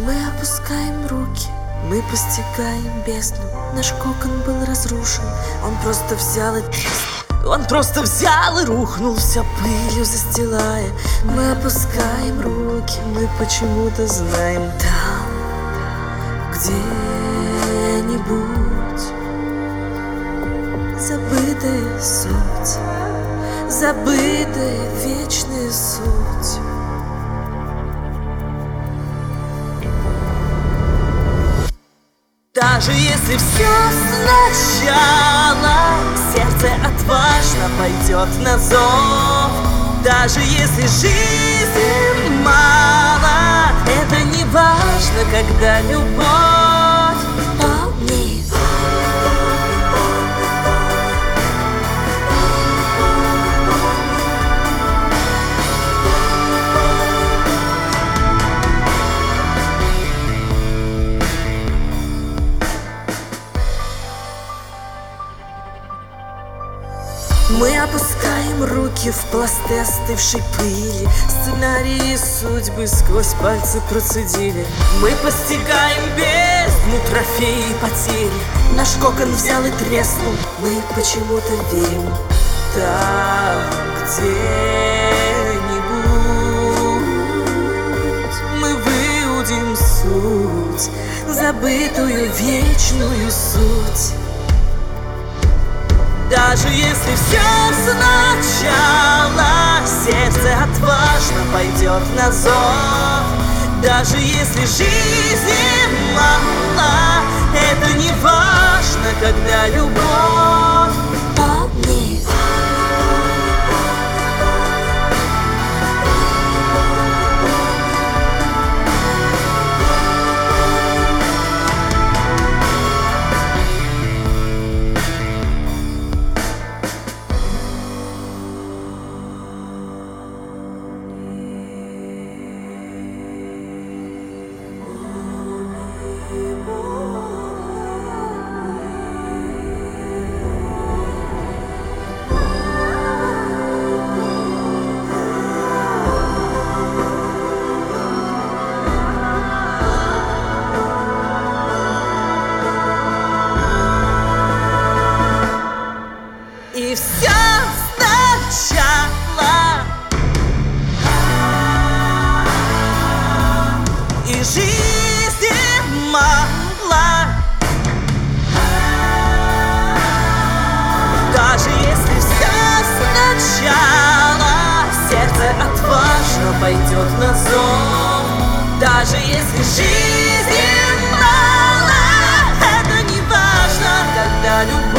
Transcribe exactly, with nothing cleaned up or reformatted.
Мы опускаем руки, мы постигаем бездну. Наш кокон был разрушен, он просто взял и треснул. Он просто взял и рухнул, вся пылью застилая. Мы опускаем руки, мы почему-то знаем, там где-нибудь забытая суть, забытая вечная суть. Даже если все сначала, сердце отважно пойдет на зов. Даже если жизни мало, это не важно, когда любовь. Помни, мы опускаем руки в пласты остывшей пыли. Сценарии судьбы сквозь пальцы процедили. Мы постигаем бездну, трофеи потери. Наш кокон взял и треснул. Мы почему-то верим, там где-нибудь мы выудим суть, забытую вечную суть. Даже если все сначала, сердце отважно пойдет на зов. Даже если жизни мало, это не важно, когда любовь. Помни, и все сначала, и жизни мало. Даже если все сначала, сердце отважно пойдет на зов. Даже если жизни мало, это не важно, когда любовь.